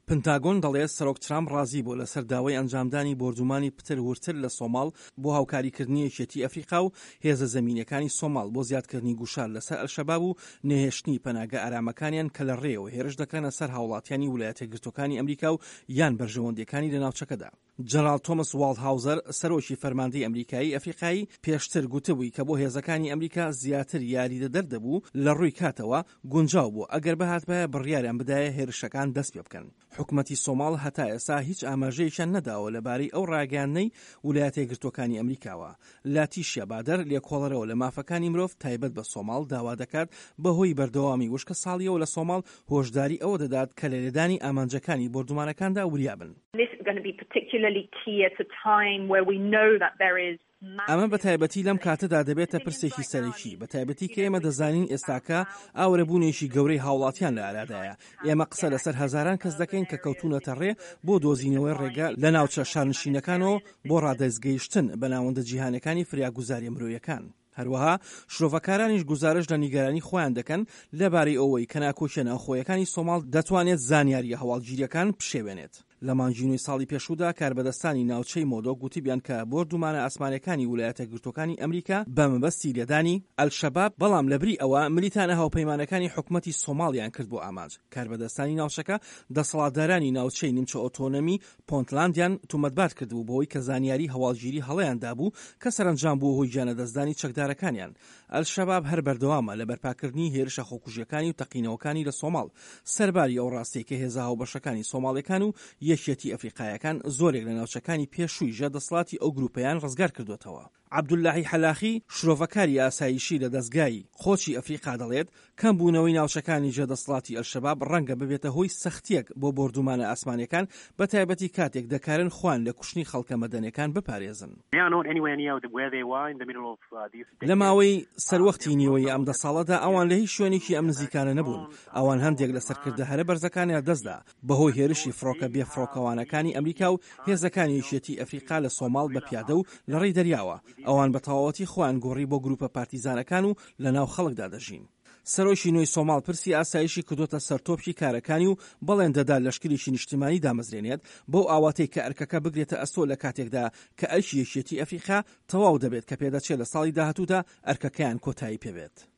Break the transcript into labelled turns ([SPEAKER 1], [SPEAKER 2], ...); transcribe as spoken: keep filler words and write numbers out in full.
[SPEAKER 1] پنتاگۆن دەڵێت سەرۆک ترامپ ڕازی بوو لەسەر داوای ئەنجامدانی بۆردومانی پتر ورتر لە سۆماڵ بۆ هاوکاریکردنی یەکێتی ئەفریقا و هێزە زەمینیەکانی سۆماڵ بۆ زیادکردنی گوشار لەسەر ئەلشەباب و نەهێشتنی پەناگە ئارامەکانیان کە لە ڕێەوە هێرش دەکەنە سەر هاوڵاتیانی ویلایەتە یەکگرتووەکانی ئەمریکا و یان بەرژەوەندەکانی لە ناوچەکەدا. جەنەڕاڵ تۆماس والدهاوزەر سەرۆکی فەرماندەی ئەمریکایی ئەفریقایی پێشتر گوتبووی کە بۆ هێزەکانی ئەمریکا زیاتر یاریدە دەردەبوو لە ڕووی کاتەوە گونجاو بوو ئەگەر بەهاتبایە بڕیاریان بدایە هێرشەکان دەست پێ بکەن. حکومەتی سۆماڵ هەتا ئێستا هیچ ئاماژەیەکیان نەداوە لەبارەی ئەو ڕاگەیاندنەی ویلایەتە یەکگرتووەکانی ئەمریکاوە. لاتیشیا بادەر لێکۆڵەرەوە لە مافەکانی مرۆڤ تایبەت بە سۆماڵ داوا دەکات بەهۆی بەردەوامی وشکە ساڵیەوە لە سۆماڵ هۆشداری ئەوە دەدات کە لە لێدانی ئامانجەکانی بۆردومانەکاندا وریابن. ئەمە بە تایبەتی لەم کاتەدا دەبێتە پرسێکی سەرەکی، بە تایبەتی کە ئێمە دەزانین ئێستاکە ئاورەبوونێکی گەورەی هاوڵاتیان لە ئارادایە. ئێمە قسە لەسەر هەزاران کەس دەکەین کە کەوتونەتە ڕێ بۆ دۆزینەوەی ڕێگە لە ناوچە شارنشینەکانەوە بۆ ڕادەستگەیشتن بە ناوەندە جیهانەکانی فریاگوزاریە مرۆیەکان. هەروەها شرۆڤەکارانیش گوزارش لە نیگەرانی خۆیان دەکەن لەبارەی ئەوەی کە ناکۆچیە ناوخۆیەکانی سۆماڵ دەتوانێت زانیاریە هەواڵگیریەکان بشێوێنێت. لە مانگینۆی ساڵی پێشوودا کاربەدەستانی ناوچەی مۆدۆ گوتیبیان کە بۆردومانە ئاسمانەکانی ویلایەتە یەکگرتووەکانی ئەمریکا بە مەبەستی لێدانی ئەلشەباب، بەڵام لەبری ئەوە ملیتانە هاوپەیمانەکانی حکومەتی سۆماڵیان کرد بۆ ئامانج. کاربەدەستانی ناوچەکە دەسەڵاتدارانی ناوچەی نیمچە ئۆتۆنۆمی پۆنتلاندیان تومەتبار کردبوو بۆەوەی کە زانیاری هەواڵگیری هەڵەیان دابوو کە سەرنجام بوو هۆی گیانەدەستدانی چەکدارەکانیان. ئەلشەباب هەر بەردەوامە لە بەرپاکردنی هێرشە خۆکوژیەکانی و تەقینەوەکانی لە سۆماڵ، سەرباری ئەو ڕاستەی کە هێزە هاوبەشەکانی سۆماڵیەکان و یەکێتی ئەفریقایەکان زۆرێک لە ناوچەکانی پێشووی ژەدەسڵاتی ئەو گروپەیان ڕزگار کردوێتەوە. عەبدوڵلاهی حەلاخی شرۆڤەکاری ئاسایشی لە دەستگای خۆچی ئەفریقا دەڵێت کەمبوونەوەی ناوچەکانی ژەدەسڵاتی ئەلشەباب ڕەنگە ببێتە هۆی سەختیەک بۆ بۆردومانە ئاسمانیەکان بە تایبەتی کاتێک دەکارن خوان لە کوشتنی خەڵکە مەدەنیەکان بپارێزن. لە ماوەی سەروەختی نیوەی ئەم دە ساڵەدا ئەوان لە هیچ شوێنێکی ئەم نزیکانە نەبوون. ئەوان هەندێک لە سەرکردە هەرە بەرزەکانیان دەستدا بەهۆی هێرشی فڕۆکە بێفڕۆکەوانەکانی ئەمریکا و هێزەکانی یەکێتی ئەفریقا لە سۆماڵ بە پیادە و لە ڕێی دەریاوە. ئەوان بە تەواوەتی خۆیان گۆڕی بۆ گروپە پارتیزانەکان و لە ناو خەڵکدا دەژین. سەرۆکی نوێی سۆماڵ پرسی ئاسایشی کردوتە سەرتۆپی کارەکانی و بەڵێن دەدا لەشکریشی نیشتیمانی دامەزرێنێت بۆ ئاواتەی کە ئەرکەکە بگرێتە ئەستۆ لە کاتێکدا کە ئەرکی یەکێتی ئەفریقا تەواو دەبێت کە پێدەچێت لە ساڵی داهاتوودا ئەرکەکەیان کۆتایی پێبێت.